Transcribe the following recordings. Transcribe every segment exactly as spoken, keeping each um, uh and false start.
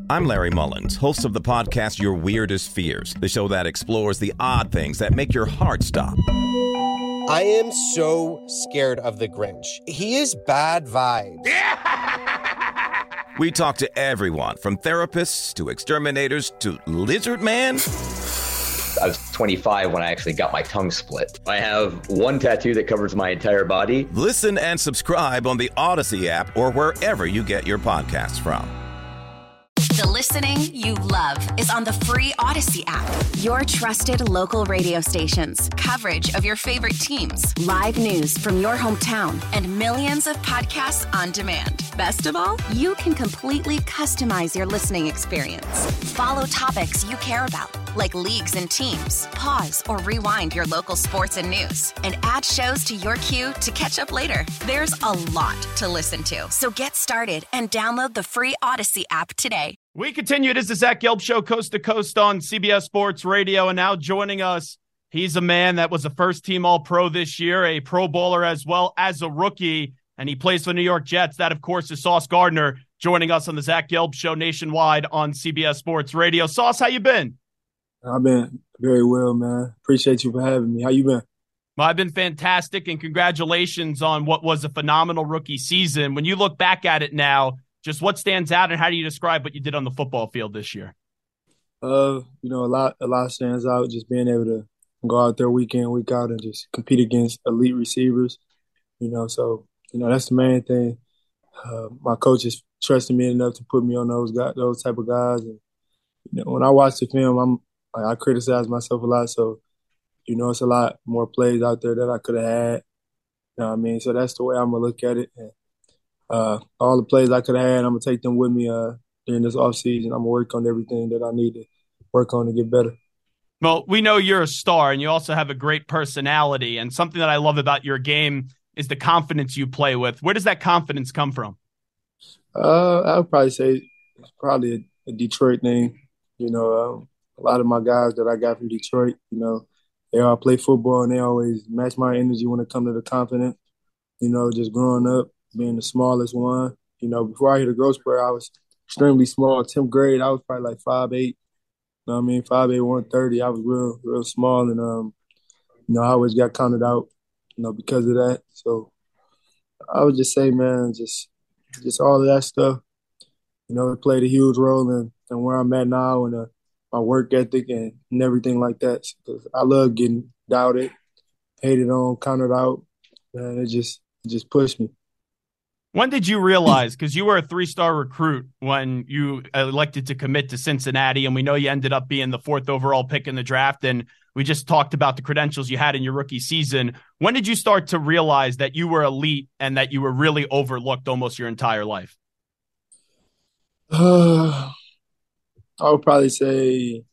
I'm Larry Mullins, host of the podcast Your Weirdest Fears, the show that explores the odd things that make your heart stop. I am so scared of the Grinch. He is bad vibes. We talk to everyone from therapists to exterminators to Lizard Man. I was twenty-five when I actually got my tongue split. I have one tattoo that covers my entire body. Listen and subscribe on the Odyssey app or wherever you get your podcasts from. The listening you love is on the free Odyssey app. Your trusted local radio stations, coverage of your favorite teams, live news from your hometown, and millions of podcasts on demand. Best of all, you can completely customize your listening experience. Follow topics you care about, like leagues and teams. Pause or rewind your local sports and news, and add shows to your queue to catch up later. There's a lot to listen to, so get started and download the free Odyssey app today. We continue. It is the Zach Gelb Show, coast to coast on C B S Sports Radio. And now joining us, he's a man that was a first-team All-Pro this year, a Pro Bowler as well as a rookie, and he plays for the New York Jets. That, of course, is Sauce Gardner joining us on the Zach Gelb Show nationwide on C B S Sports Radio. Sauce, how you been? I've been very well, man. Appreciate you for having me. How you been? Well, I've been fantastic, and congratulations on what was a phenomenal rookie season. When you look back at it now, just what stands out, and how do you describe what you did on the football field this year? Uh, you know, a lot, a lot stands out. Just being able to go out there week in, week out, and just compete against elite receivers. You know, so you know that's the main thing. Uh, my coaches trusted me enough to put me on those guys, those type of guys. And you know, when I watch the film, I'm like, I criticize myself a lot. So you know, it's a lot more plays out there that I could have had. You know what I mean? So that's the way I'm gonna look at it. And, Uh, all the plays I could have had, I'm going to take them with me uh, during this offseason. I'm going to work on everything that I need to work on to get better. Well, we know you're a star, and you also have a great personality. And something that I love about your game is the confidence you play with. Where does that confidence come from? Uh, I would probably say it's probably a, a Detroit thing. You know, um, a lot of my guys that I got from Detroit, you know, they all play football, and they always match my energy when it comes to the confidence. You know, just growing up, being the smallest one. You know, before I hit a growth spurt, I was extremely small. tenth grade, I was probably like five eight. You know what I mean? five eight, one thirty. I was real, real small. And, um, you know, I always got counted out, you know, because of that. So I would just say, man, just just all of that stuff, you know, it played a huge role in, in where I'm at now and uh, my work ethic and, and everything like that. Because I love getting doubted, hated on, counted out. Man, it just, it just pushed me. When did you realize, because you were a three-star recruit when you elected to commit to Cincinnati, and we know you ended up being the fourth overall pick in the draft, and we just talked about the credentials you had in your rookie season. When did you start to realize that you were elite and that you were really overlooked almost your entire life? Uh, I would probably say,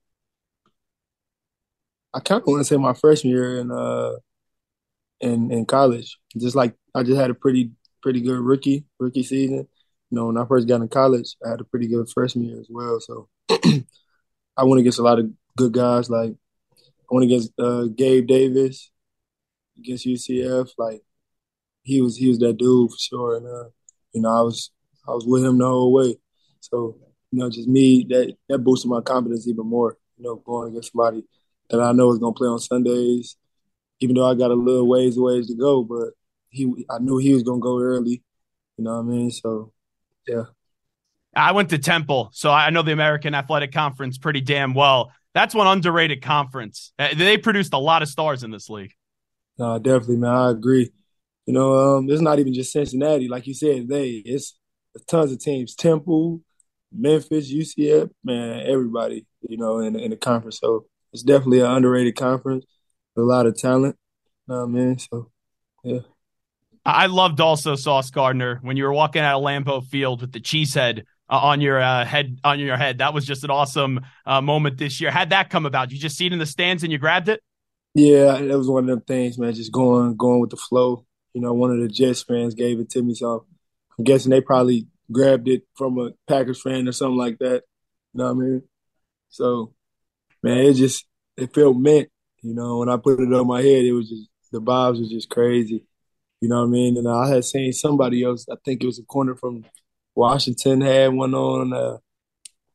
I kind of want to say my freshman year in, uh, in, in college. Just like I just had a pretty – pretty good rookie rookie season. You know, when I first got in college, I had a pretty good freshman year as well. So I went against a lot of good guys. Like I went against uh, Gabe Davis against U C F. Like he was he was that dude for sure. And uh, you know, I was I was with him the whole way. So you know, just me that that boosted my confidence even more. You know, going against somebody that I know is gonna play on Sundays, even though I got a little ways ways to go, but. He, I knew he was going to go early, you know what I mean? So, yeah. I went to Temple, so I know the American Athletic Conference pretty damn well. That's one underrated conference. They produced a lot of stars in this league. No, definitely, man. I agree. You know, um, it's not even just Cincinnati. Like you said, they it's tons of teams. Temple, Memphis, U C F, man, everybody, you know, in, in the conference. So, it's definitely an underrated conference with a lot of talent, you know what I mean? So, yeah. I loved also Sauce Gardner when you were walking out of Lambeau Field with the cheese head uh, on your uh, head. On your head, that was just an awesome uh, moment this year. How'd that come about? You just see it in the stands and you grabbed it? Yeah, that was one of them things, man. Just going, going with the flow. You know, one of the Jets fans gave it to me, so I'm guessing they probably grabbed it from a Packers fan or something like that. You know what I mean? So, man, it just it felt meant. You know, when I put it on my head, it was just the vibes was just crazy. You know what I mean? And I had seen somebody else, I think it was a corner from Washington, had one on. Uh,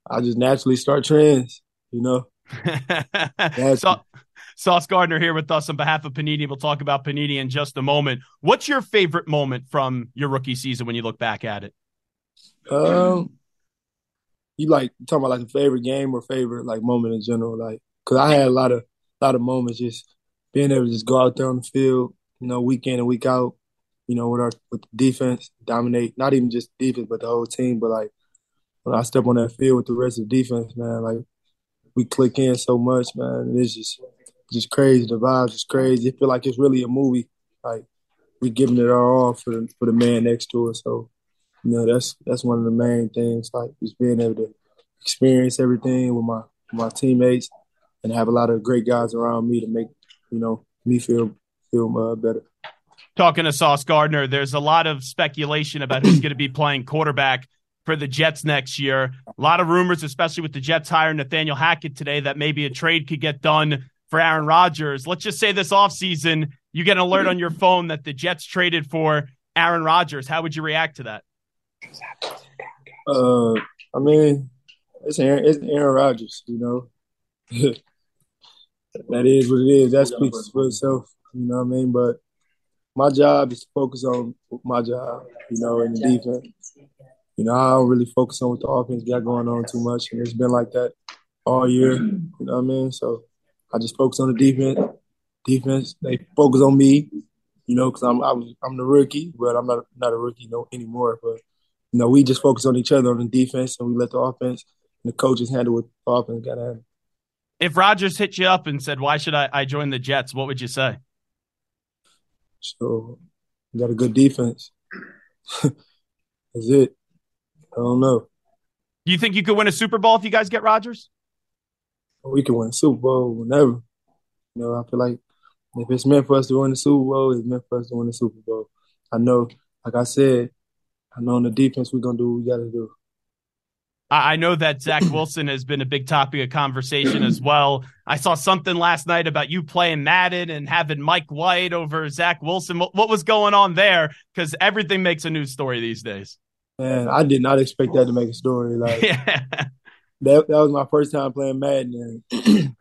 I just naturally start trends, you know. so, Sauce Gardner here with us on behalf of Panini. We'll talk about Panini in just a moment. What's your favorite moment from your rookie season when you look back at it? Um, you like you talking about like a favorite game or favorite like moment in general? Like, cause I had a lot of lot of moments just being able to just go out there on the field, you know, week in and week out, you know, with our with the defense, dominate, not even just defense, but the whole team. But like when I step on that field with the rest of the defense, man, like we click in so much, man. It's just just crazy. The vibes is crazy. It feel like it's really a movie. Like we giving it our all for the, for the man next to us. So, you know, that's that's one of the main things. Like just being able to experience everything with my with my teammates and have a lot of great guys around me to make, you know, me feel feel uh, better. Talking to Sauce Gardner, there's a lot of speculation about who's going to be playing quarterback for the Jets next year. A lot of rumors, especially with the Jets hiring Nathaniel Hackett today, that maybe a trade could get done for Aaron Rodgers. Let's just say this offseason, you get an alert on your phone that the Jets traded for Aaron Rodgers. How would you react to that? Uh, I mean, it's Aaron, it's Aaron Rodgers, you know. That is what it is. That speaks for itself, you know what I mean? But my job is to focus on my job, you know, in the defense. You know, I don't really focus on what the offense got going on too much, and it's been like that all year, you know what I mean? So I just focus on the defense. Defense, they focus on me, you know, because I'm I was, I'm the rookie, but I'm not not a rookie no anymore. But you know, we just focus on each other on the defense, and we let the offense and the coaches handle what the offense got to handle. If Rodgers hit you up and said, "Why should I, I join the Jets?" what would you say? So we got a good defense. That's it. I don't know. Do you think you could win a Super Bowl if you guys get Rodgers? We can win a Super Bowl whenever. You know, I feel like if it's meant for us to win the Super Bowl, it's meant for us to win the Super Bowl. I know, like I said, I know on the defense we're going to do what we got to do. I know that Zach Wilson has been a big topic of conversation as well. I saw something last night about you playing Madden and having Mike White over Zach Wilson. What, what was going on there? Because everything makes a news story these days. Man, I did not expect that to make a story. Like yeah. that, that was my first time playing Madden. And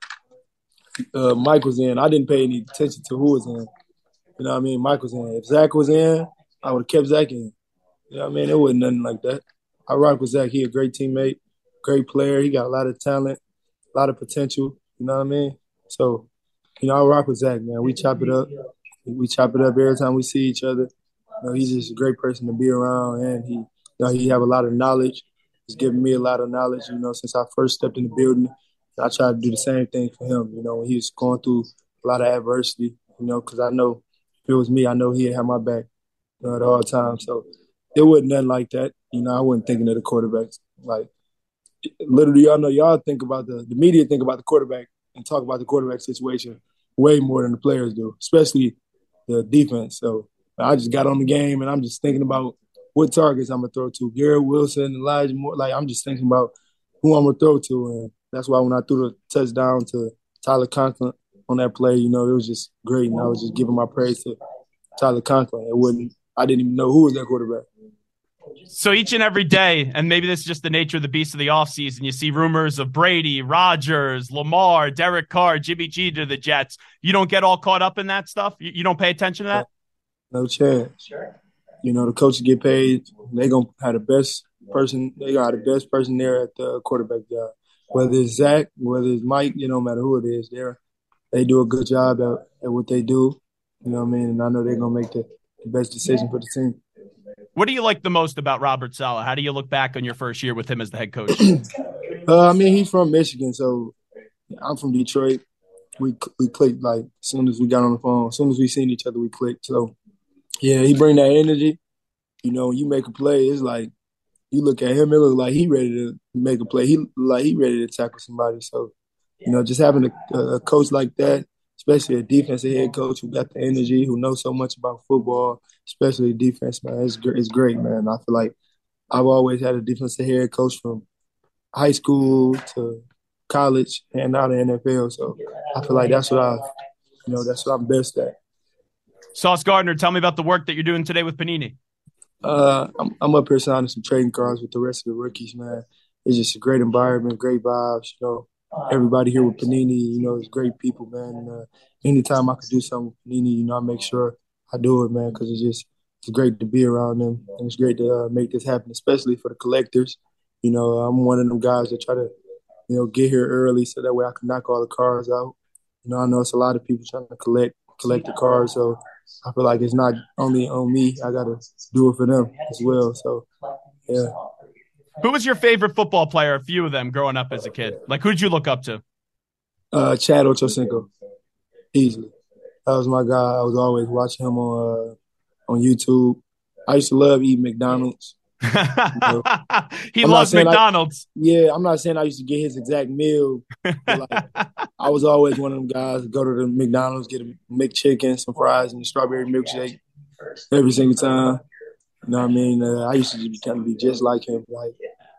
uh, Mike was in. I didn't pay any attention to who was in. You know what I mean? Mike was in. If Zach was in, I would have kept Zach in. You know what I mean? It wasn't nothing like that. I rock with Zach. He a great teammate, great player. He got a lot of talent, a lot of potential. You know what I mean? So, you know, I rock with Zach, man. We chop it up. We chop it up every time we see each other. You know, he's just a great person to be around, and he, you know, he have a lot of knowledge. He's given me a lot of knowledge, you know, since I first stepped in the building. I try to do the same thing for him, you know, when he was going through a lot of adversity, you know, because I know if it was me, I know he'd have my back, you know, at all times. So it wasn't nothing like that. You know, I wasn't thinking of the quarterbacks. Like, literally, y'all know, y'all think about the, the media think about the quarterback and talk about the quarterback situation way more than the players do, especially the defense. So I just got on the game, and I'm just thinking about what targets I'm going to throw to. Garrett Wilson, Elijah Moore. Like, I'm just thinking about who I'm going to throw to. And that's why when I threw the touchdown to Tyler Conklin on that play, you know, it was just great. And I was just giving my praise to Tyler Conklin. It wasn't, I didn't even know who was that quarterback. So each and every day, and maybe this is just the nature of the beast of the offseason, you see rumors of Brady, Rodgers, Lamar, Derek Carr, Jimmy G to the Jets. You don't get all caught up in that stuff? You, you don't pay attention to that? No chance. Sure. You know, the coaches get paid. They're going to have the best person. They're going to have the best person there at the quarterback job. Whether it's Zach, whether it's Mike, it don't matter who it is. They're, they do a good job at, at what they do. You know what I mean? And I know they're going to make the, the best decision for the team. What do you like the most about Robert Saleh? How do you look back on your first year with him as the head coach? uh, I mean, he's from Michigan, so I'm from Detroit. We we clicked like as soon as we got on the phone. As soon as we seen each other, we clicked. So, yeah, he bring that energy. You know, when you make a play, it's like you look at him, it looks like he ready to make a play. He like he ready to tackle somebody. So, you know, just having a, a coach like that, especially a defensive head coach who got the energy, who knows so much about football, especially defense, man, it's, it's great, man. I feel like I've always had a defensive head coach from high school to college and now the N F L. So I feel like that's what I, you know, that's what I'm best at. Sauce Gardner, tell me about the work that you're doing today with Panini. Uh, I'm, I'm up here signing some trading cards with the rest of the rookies, man. it's just a great environment, great vibes. You know, everybody here with Panini, you know, it's great people, man. And, uh, anytime I could do something with Panini, you know, I make sure I do it, man, because it's just it's great to be around them, and it's great to uh, make this happen, especially for the collectors. You know, I'm one of them guys that try to, you know, get here early so that way I can knock all the cards out. You know, I know it's a lot of people trying to collect collect the cards, so I feel like it's not only on me. I got to do it for them as well. So, yeah. Who was your favorite football player, a few of them, growing up as a kid? Like, who did you look up to? Uh, Chad Ochocinco, easily. That was my guy. I was always watching him on uh, on YouTube. I used to love eating McDonald's. You know? He I'm loves McDonald's. I, yeah, I'm not saying I used to get his exact meal. But like, I was always one of them guys that go to the McDonald's, get a McChicken, some fries, and a strawberry milkshake every single time. You know what I mean? Uh, I used to be kind of be just like him. Like,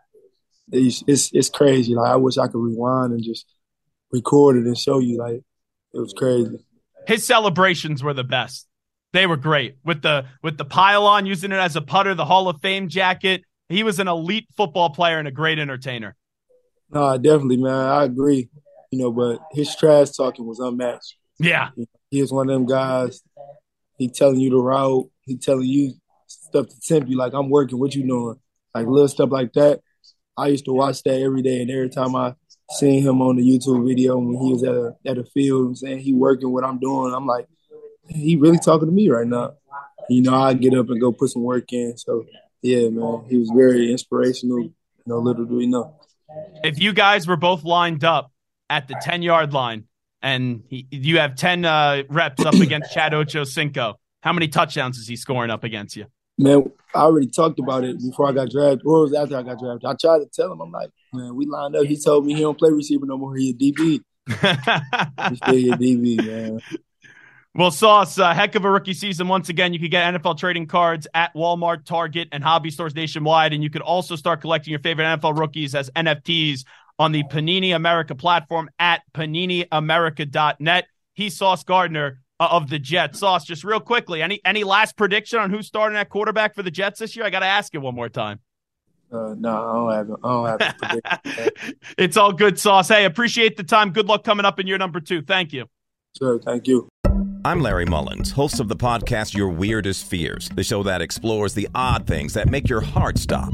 it's, it's it's crazy. Like, I wish I could rewind and just record it and show you. Like, it was crazy. His celebrations were the best. They were great with the with the pylon, using it as a putter, the Hall of Fame jacket. He was an elite football player and a great entertainer. No, definitely, man. I agree. You know, but his trash talking was unmatched. Yeah, he was one of them guys. He telling you the route. He telling you stuff to tempt you. Like, I'm working. What you doing? Like, little stuff like that. I used to watch that every day, and every time I seen him on the YouTube video when he was at a at a field and saying he working what I'm doing, I'm like, he really talking to me right now. You know, I get up and go put some work in. So, yeah, man, he was very inspirational. You know, little do we know. If you guys were both lined up at the ten-yard line and he, you have ten uh, reps up against Chad Ochocinco, how many touchdowns is he scoring up against you? Man, I already talked about it before I got drafted, or it was after I got drafted. I tried to tell him, I'm like, man, we lined up. He told me he don't play receiver no more. He a D B. He's still a D B, man. Well, Sauce, a heck of a rookie season once again. You could get N F L trading cards at Walmart, Target, and hobby stores nationwide, and you could also start collecting your favorite N F L rookies as N F Ts on the Panini America platform at panini america dot net. He's Sauce Gardner uh, of the Jets. Sauce, just real quickly, any any last prediction on who's starting at quarterback for the Jets this year? I got to ask you one more time. Uh, no, I don't have. I don't have a prediction. It's all good, Sauce. Hey, appreciate the time. Good luck coming up in year number two. Thank you. Sure, thank you. I'm Larry Mullins, host of the podcast Your Weirdest Fears, the show that explores the odd things that make your heart stop.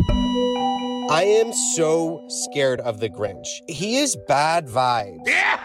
I am so scared of the Grinch. He is bad vibes.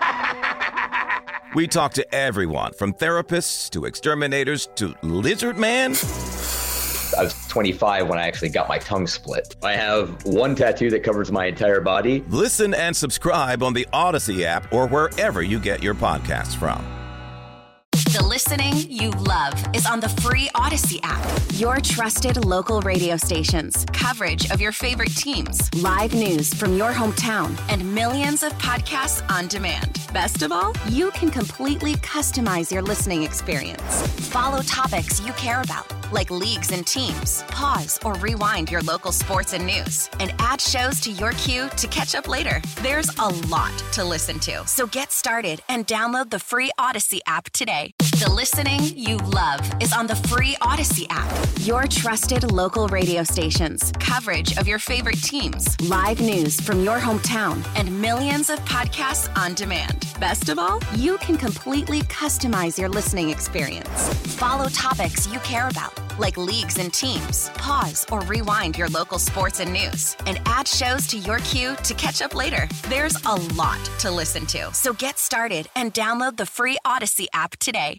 We talk to everyone from therapists to exterminators to lizard man. I was twenty-five when I actually got my tongue split. I have one tattoo that covers my entire body. Listen and subscribe on the Odyssey app or wherever you get your podcasts from. The listening you love is on the free Odyssey app. Your trusted local radio stations, coverage of your favorite teams, live news from your hometown, and millions of podcasts on demand. Best of all, you can completely customize your listening experience. Follow topics you care about, like leagues and teams. Pause or rewind your local sports and news, and add shows to your queue to catch up later. There's a lot to listen to, so get started and download the free Odyssey app today. The listening you love is on the free Odyssey app. Your trusted local radio stations, coverage of your favorite teams, live news from your hometown, and millions of podcasts on demand. Best of all, you can completely customize your listening experience. Follow topics you care about, like leagues and teams. Pause or rewind your local sports and news, and add shows to your queue to catch up later. There's a lot to listen to, so get started and download the free Odyssey app today.